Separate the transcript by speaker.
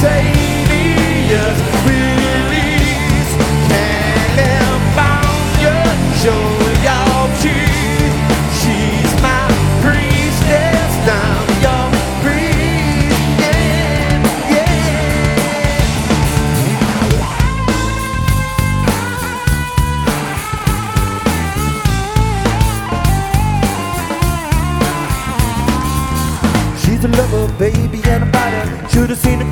Speaker 1: spontaneous release. California, show your teeth. She's my priestess, I'm your priest. Yeah, yeah. She's a lover, baby, and a fighter. Should've seen her